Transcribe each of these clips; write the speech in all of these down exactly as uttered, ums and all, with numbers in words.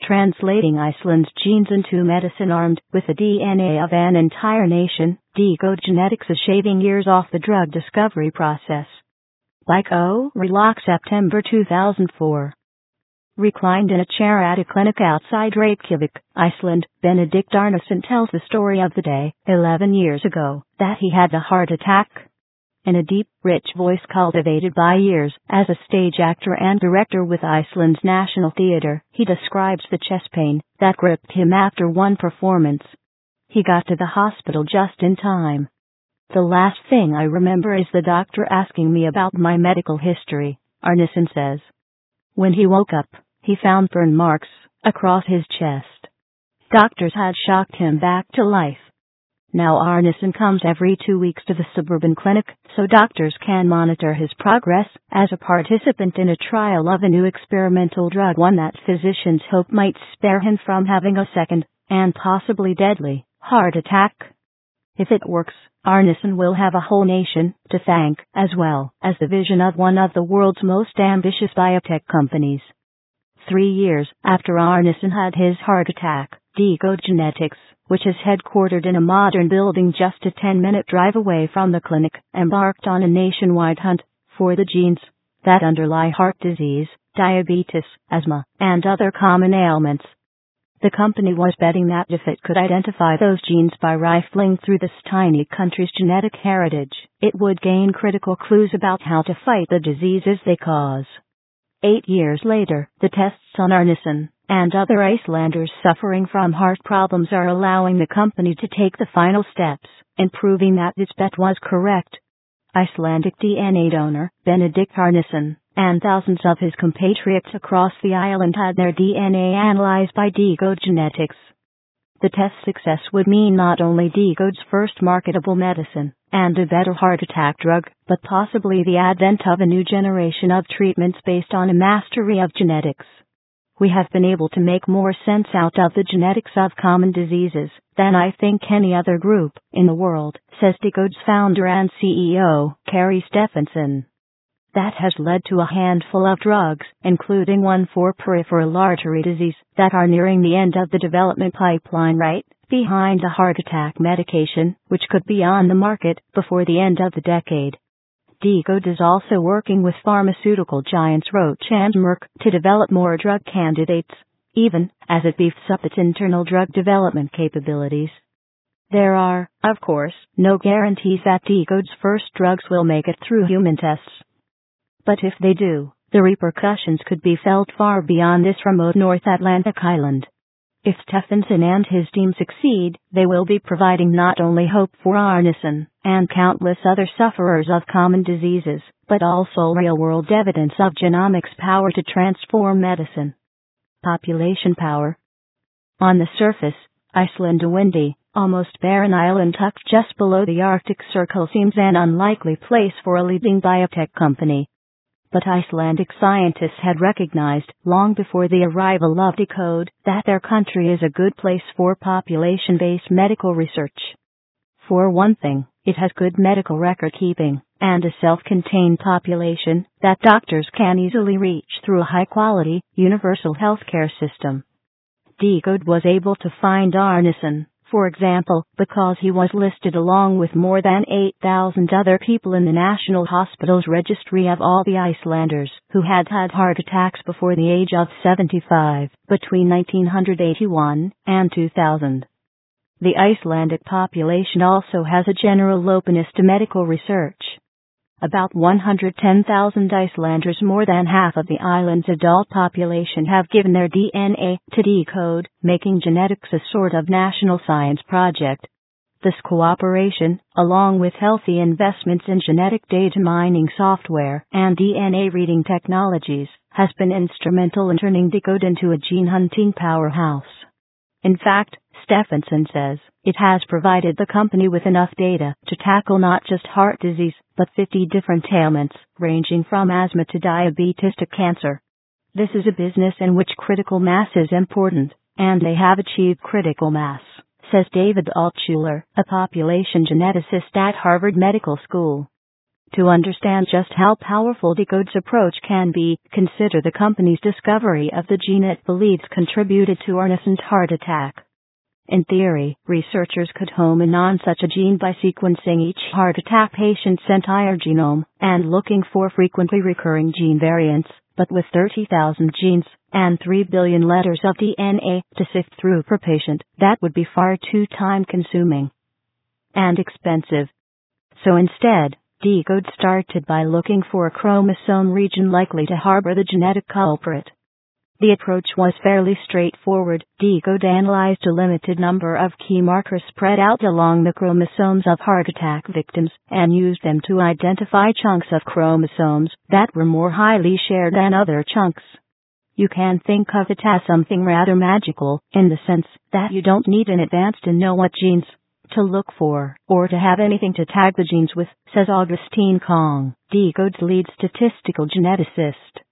translating Iceland's genes into medicine armed with the D N A of an entire nation. Decode Genetics is shaving years off the drug discovery process. By Co. Relock, September two thousand four. Reclined in a chair at a clinic outside Reykjavik, Iceland, Benedikt Arnason tells the story of the day, eleven years ago, that he had a heart attack. In a deep, rich voice cultivated by years as a stage actor and director with Iceland's National Theatre, he describes the chest pain that gripped him after one performance. He got to the hospital just in time. The last thing I remember is the doctor asking me about my medical history, Arnason says. When he woke up, he found burn marks across his chest. Doctors had shocked him back to life. Now Arnason comes every two weeks to the suburban clinic so doctors can monitor his progress as a participant in a trial of a new experimental drug, one that physicians hope might spare him from having a second, and possibly deadly, heart attack. If it works, Arnason will have a whole nation to thank, as well as the vision of one of the world's most ambitious biotech companies. Three years after Arnason had his heart attack, Decode Genetics, which is headquartered in a modern building just a ten-minute drive away from the clinic, embarked on a nationwide hunt for the genes that underlie heart disease, diabetes, asthma, and other common ailments. The company was betting that if it could identify those genes by rifling through this tiny country's genetic heritage, it would gain critical clues about how to fight the diseases they cause. Eight years later, the tests on Arnason and other Icelanders suffering from heart problems are allowing the company to take the final steps in proving that its bet was correct. Icelandic D N A donor Benedikt Arnason and thousands of his compatriots across the island had their D N A analyzed by Decode Genetics. The test success would mean not only Decode's first marketable medicine and a better heart attack drug, but possibly the advent of a new generation of treatments based on a mastery of genetics. We have been able to make more sense out of the genetics of common diseases than I think any other group in the world, says Decode's founder and C E O, Carrie Stephenson. That has led to a handful of drugs, including one for peripheral artery disease, that are nearing the end of the development pipeline right behind the heart attack medication, which could be on the market before the end of the decade. Decode is also working with pharmaceutical giants Roche and Merck to develop more drug candidates, even as it beefs up its internal drug development capabilities. There are, of course, no guarantees that Decode's first drugs will make it through human tests. But if they do, the repercussions could be felt far beyond this remote North Atlantic island. If Stephenson and his team succeed, they will be providing not only hope for Arnason and countless other sufferers of common diseases, but also real-world evidence of genomics' power to transform medicine. Population power. On the surface, Iceland, a windy, almost barren island tucked just below the Arctic Circle, seems an unlikely place for a leading biotech company. But Icelandic scientists had recognized, long before the arrival of Decode, that their country is a good place for population-based medical research. For one thing, it has good medical record-keeping, and a self-contained population that doctors can easily reach through a high-quality, universal healthcare system. Decode was able to find Arnason, for example, because he was listed along with more than eight thousand other people in the National Hospital's registry of all the Icelanders who had had heart attacks before the age of seventy-five, between nineteen eighty-one and two thousand. The Icelandic population also has a general openness to medical research. About one hundred ten thousand Icelanders, more than half of the island's adult population, have given their D N A to Decode, making genetics a sort of national science project. This cooperation, along with healthy investments in genetic data mining software and D N A reading technologies, has been instrumental in turning Decode into a gene-hunting powerhouse. In fact, Stephenson says, it has provided the company with enough data to tackle not just heart disease, but fifty different ailments, ranging from asthma to diabetes to cancer. This is a business in which critical mass is important, and they have achieved critical mass, says David Altshuler, a population geneticist at Harvard Medical School. To understand just how powerful deCODE's approach can be, consider the company's discovery of the gene it believes contributed to Arnison's heart attack. In theory, researchers could home in on such a gene by sequencing each heart attack patient's entire genome and looking for frequently recurring gene variants, but with thirty thousand genes and three billion letters of D N A to sift through per patient, that would be far too time-consuming and expensive. So instead, deCODE started by looking for a chromosome region likely to harbor the genetic culprit. The approach was fairly straightforward. deCODE analyzed a limited number of key markers spread out along the chromosomes of heart attack victims and used them to identify chunks of chromosomes that were more highly shared than other chunks. You can think of it as something rather magical, in the sense that you don't need an advance to know what genes to look for, or to have anything to tag the genes with, says Augustine Kong, deCODE's lead statistical geneticist.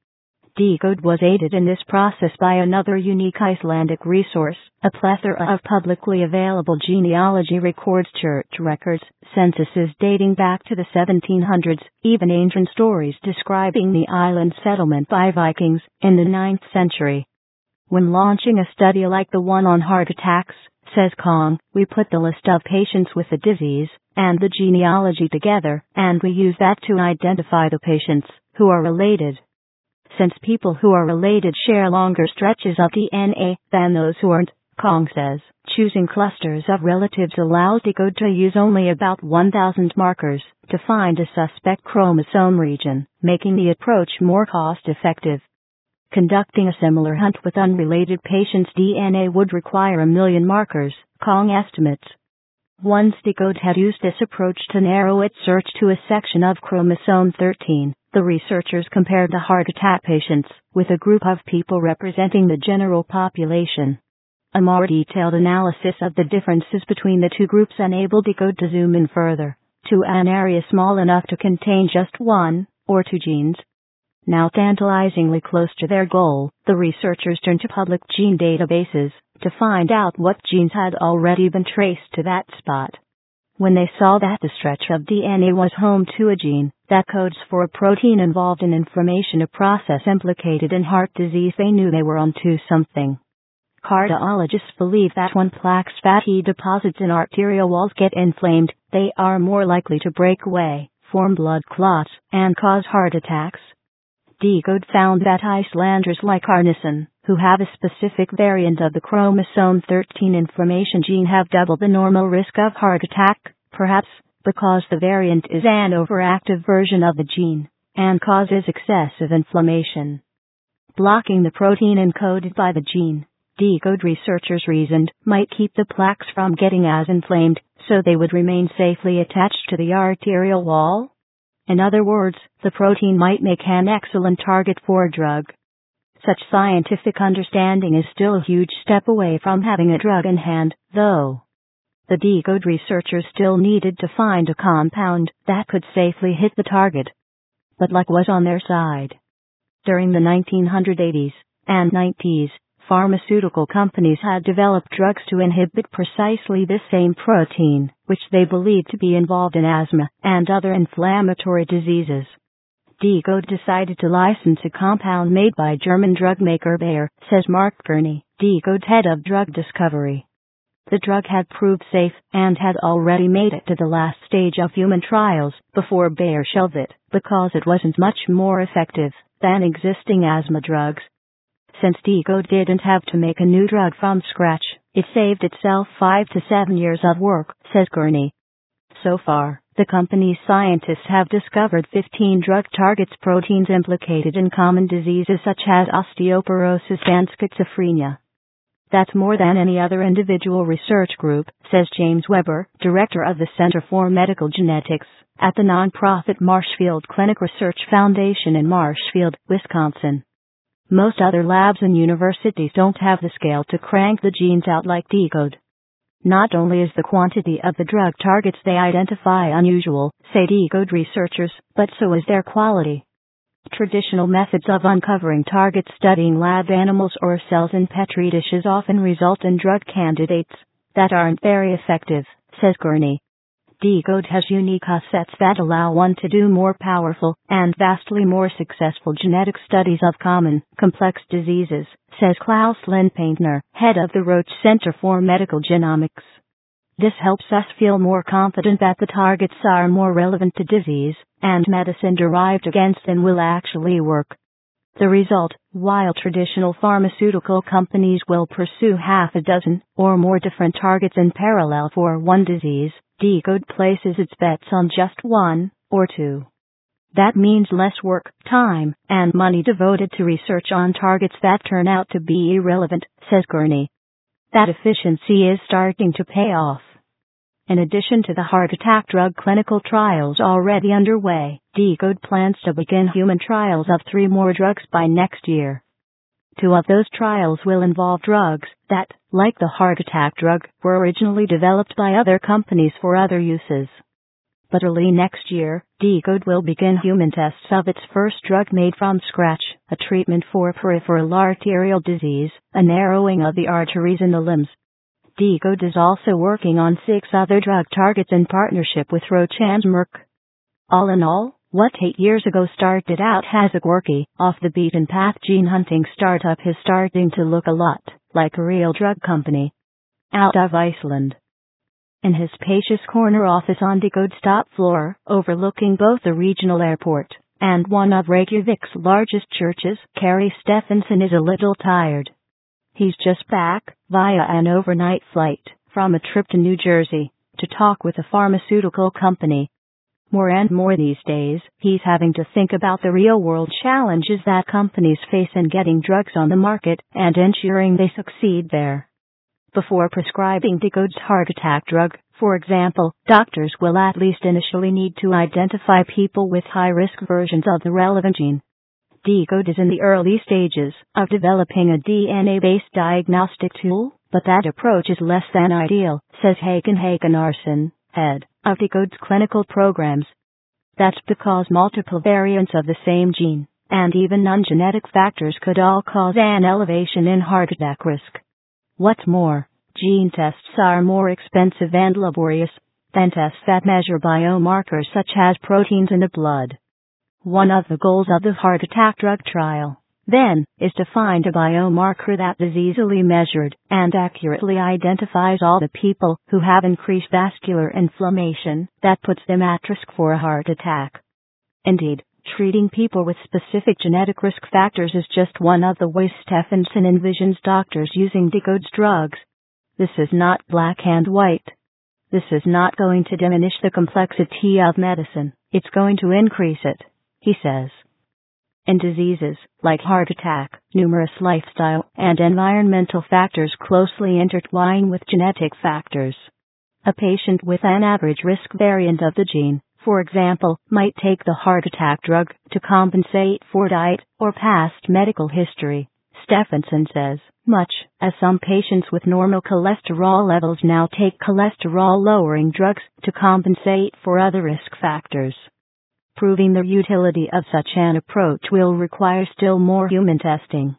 deCODE was aided in this process by another unique Icelandic resource, a plethora of publicly available genealogy records, church records, censuses dating back to the seventeen hundreds, even ancient stories describing the island settlement by Vikings in the ninth century. When launching a study like the one on heart attacks, says Kong, we put the list of patients with the disease and the genealogy together, and we use that to identify the patients who are related. Since people who are related share longer stretches of D N A than those who aren't, Kong says, choosing clusters of relatives allows deCODE to use only about one thousand markers to find a suspect chromosome region, making the approach more cost-effective. Conducting a similar hunt with unrelated patients' D N A would require a million markers, Kong estimates. Once deCODE had used this approach to narrow its search to a section of chromosome thirteen, the researchers compared the heart attack patients with a group of people representing the general population. A more detailed analysis of the differences between the two groups enabled deCODE to zoom in further, to an area small enough to contain just one or two genes. Now tantalizingly close to their goal, the researchers turned to public gene databases to find out what genes had already been traced to that spot. When they saw that the stretch of D N A was home to a gene that codes for a protein involved in inflammation, a process implicated in heart disease, they knew they were onto something. Cardiologists believe that when plaques, fatty deposits in arterial walls get inflamed, they are more likely to break away, form blood clots, and cause heart attacks. deCODE found that Icelanders like Arnison, who have a specific variant of the chromosome thirteen inflammation gene, have double the normal risk of heart attack, perhaps because the variant is an overactive version of the gene and causes excessive inflammation. Blocking the protein encoded by the gene, deCODE researchers reasoned, might keep the plaques from getting as inflamed, so they would remain safely attached to the arterial wall. In other words, the protein might make an excellent target for a drug. Such scientific understanding is still a huge step away from having a drug in hand, though. The deCODE researchers still needed to find a compound that could safely hit the target. But luck was on their side. During the nineteen eighties and nineties, pharmaceutical companies had developed drugs to inhibit precisely this same protein, which they believed to be involved in asthma and other inflammatory diseases. deCODE decided to license a compound made by German drug maker Bayer, says Mark Gurney, deCODE's head of drug discovery. The drug had proved safe and had already made it to the last stage of human trials before Bayer shelved it, because it wasn't much more effective than existing asthma drugs. Since deCODE didn't have to make a new drug from scratch, it saved itself five to seven years of work, says Gurney. So far, the company's scientists have discovered fifteen drug targets, proteins implicated in common diseases such as osteoporosis and schizophrenia. That's more than any other individual research group, says James Weber, director of the Center for Medical Genetics at the nonprofit Marshfield Clinic Research Foundation in Marshfield, Wisconsin. Most other labs and universities don't have the scale to crank the genes out like deCODE. Not only is the quantity of the drug targets they identify unusual, say deCODE researchers, but so is their quality. Traditional methods of uncovering targets, studying lab animals or cells in petri dishes, often result in drug candidates that aren't very effective, says Gurney. deCODE has unique assets that allow one to do more powerful and vastly more successful genetic studies of common, complex diseases, says Klaus Lindpaintner, head of the Roche Center for Medical Genomics. This helps us feel more confident that the targets are more relevant to disease and medicine derived against them will actually work. The result, while traditional pharmaceutical companies will pursue half a dozen or more different targets in parallel for one disease, deCODE places its bets on just one or two. That means less work, time, and money devoted to research on targets that turn out to be irrelevant, says Gurney. That efficiency is starting to pay off. In addition to the heart attack drug clinical trials already underway, deCODE plans to begin human trials of three more drugs by next year. Two of those trials will involve drugs that, like the heart attack drug, were originally developed by other companies for other uses. But early next year, deCODE will begin human tests of its first drug made from scratch, a treatment for peripheral arterial disease, a narrowing of the arteries in the limbs. deCODE is also working on six other drug targets in partnership with Roche and Merck. All in all, what eight years ago started out as a quirky, off-the-beaten-path gene-hunting startup is starting to look a lot like a real drug company. Out of Iceland. In his spacious corner office on deCODE's top floor, overlooking both the regional airport and one of Reykjavik's largest churches, Kerry Stephenson is a little tired. He's just back, via an overnight flight, from a trip to New Jersey, to talk with a pharmaceutical company. More and more these days, he's having to think about the real-world challenges that companies face in getting drugs on the market and ensuring they succeed there. Before prescribing deCODE's heart attack drug, for example, doctors will at least initially need to identify people with high-risk versions of the relevant gene. deCODE is in the early stages of developing a D N A-based diagnostic tool, but that approach is less than ideal, says Hakan Hakansson, head of deCODE's clinical programs. That's because multiple variants of the same gene, and even non-genetic factors could all cause an elevation in heart attack risk. What's more, gene tests are more expensive and laborious than tests that measure biomarkers such as proteins in the blood. One of the goals of the heart attack drug trial, then, is to find a biomarker that is easily measured and accurately identifies all the people who have increased vascular inflammation that puts them at risk for a heart attack. Indeed, treating people with specific genetic risk factors is just one of the ways Stephenson envisions doctors using deCODE's drugs. This is not black and white. This is not going to diminish the complexity of medicine, it's going to increase it, he says. In diseases like heart attack, numerous lifestyle and environmental factors closely intertwine with genetic factors. A patient with an average risk variant of the gene, for example, might take the heart attack drug to compensate for diet or past medical history, Stephenson says, much as some patients with normal cholesterol levels now take cholesterol-lowering drugs to compensate for other risk factors. Proving the utility of such an approach will require still more human testing.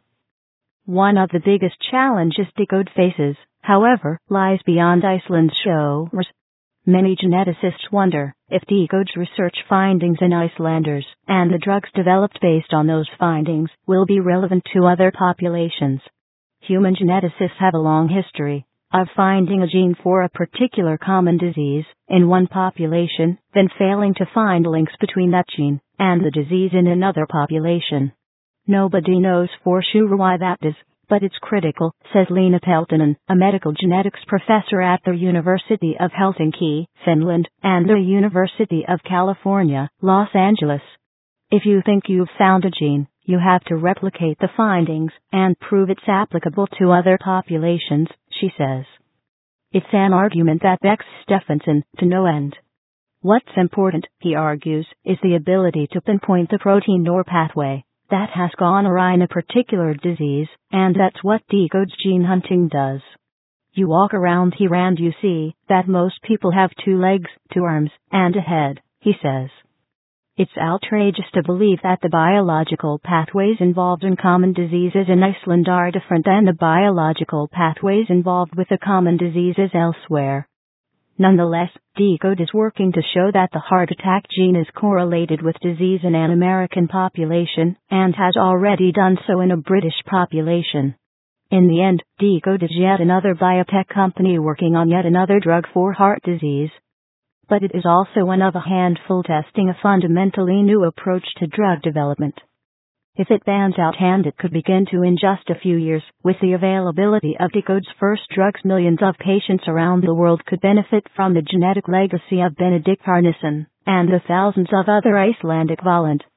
One of the biggest challenges deCODE faces, however, lies beyond Iceland's shores. Many geneticists wonder if deCODE's research findings in Icelanders and the drugs developed based on those findings will be relevant to other populations. Human geneticists have a long history of finding a gene for a particular common disease in one population, then failing to find links between that gene and the disease in another population. Nobody knows for sure why that is, but it's critical, says Leena Peltonen, a medical genetics professor at the University of Helsinki, Finland, and the University of California, Los Angeles. If you think you've found a gene, you have to replicate the findings and prove it's applicable to other populations, she says. It's an argument that vexes Stephenson to no end. What's important, he argues, is the ability to pinpoint the protein or pathway that has gone awry in a particular disease, and that's what deCODE's gene hunting does. You walk around here and you see that most people have two legs, two arms, and a head, he says. It's outrageous to believe that the biological pathways involved in common diseases in Iceland are different than the biological pathways involved with the common diseases elsewhere. Nonetheless, deCODE is working to show that the heart attack gene is correlated with disease in an American population, and has already done so in a British population. In the end, deCODE is yet another biotech company working on yet another drug for heart disease. But it is also one of a handful testing a fundamentally new approach to drug development. If it pans out, and it could begin to in just a few years, with the availability of deCODE's first drugs, millions of patients around the world could benefit from the genetic legacy of Benedict Arneson and the thousands of other Icelandic volunteers.